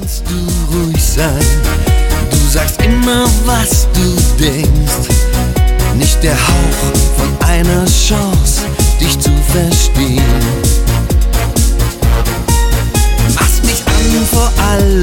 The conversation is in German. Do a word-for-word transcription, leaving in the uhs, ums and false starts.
kannst du ruhig sein. Du sagst immer, was du denkst. Nicht der Hauch von einer Chance, dich zu verstehen. Machst mich an vor allem